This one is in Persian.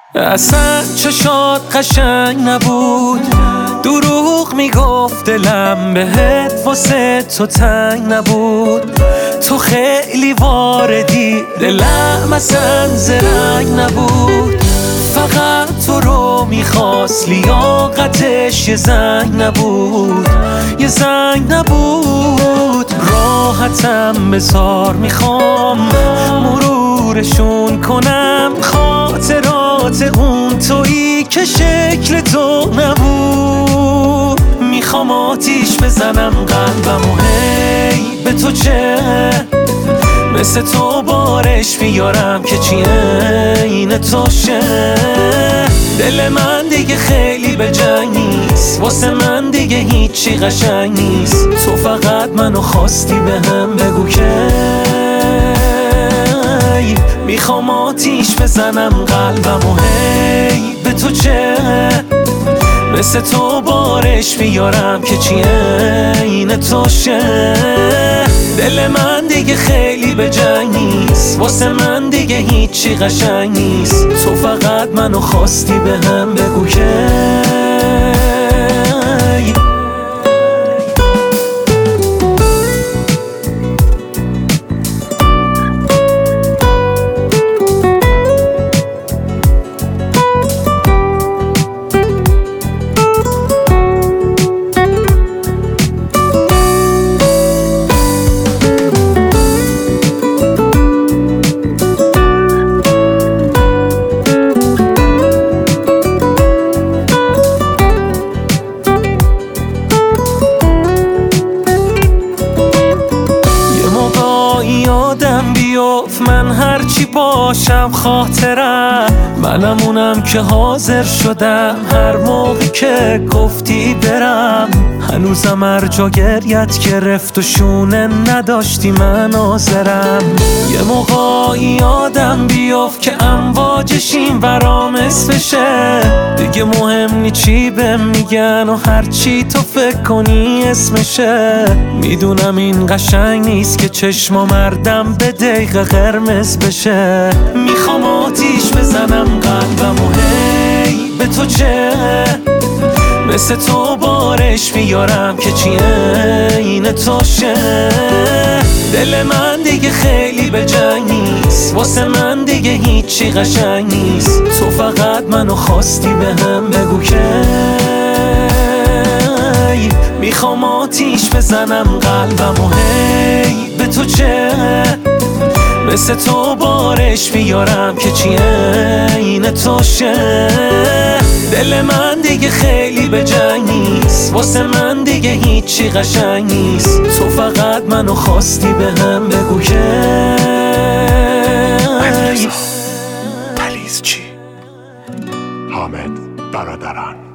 اصلا چشات قشنگ نبود، دروغ میگفت دلم بهت واسه تو تنگ نبود. تو خیلی واردی، دلم اصلا زرنگ نبود. فقط تو رو میخواست، لیاقتش یه زنگ نبود، یه زنگ نبود. راحتم بذار، میخوام مرورشون کنم خاطرات اون تویی که شکل تو نبود. میخوام آتیش بزنم قلبم و هی به تو چه، مثل تو بارش بیارم که چی عین تو شه. دل من دیگه خیلی به جنگ نیست، واسه من دیگه هیچی قشنگ نیست. تو فقط منو خواستی به هم بگو که میخوام آتیش بزنم قلبم و هی به تو چه، مثل تو بارش بیارم که چی عین تو شه. دل من دیگه خیلی به جنگ نیست، واسه من دیگه هیچی قشنگ نیست. تو فقط منو خواستی به هم بگو که یادم بیفت من هرچی باشم خاطرم، منم اونم که حاضر شدم هر موقع که گفتی برم. هنوزم هر جا گریت گرفت و شونه نداشتی من حاضرم. یه موقع یادم بیفت که امواجش این ورام اسمشه، دیگه مهم نی چی بهم میگن و هرچی تو فکر کنی اسمشه. میدونم این قشنگ نیست که چشما مردم به دقیقه قرمز بشه. میخوام آتیش بزنم قلبم و هی به تو چه، مثل تو بارش بیارم که چی عین تو شه. دل من دیگه خیلی به جنگ نیست، واسه من دیگه هیچی قشنگ نیست. تو فقط منو خواستی به هم بگو که میخوام آتیش بزنم قلبم و هی به تو چه، مثل تو بارش بیارم که چی عین تو شه. دل من دیگه خیلی به جنگ نیست، واسه من دیگه هیچی قشنگ نیست. تو فقط منو خواستی به هم بگو که تلیز چی؟ حامد برادران.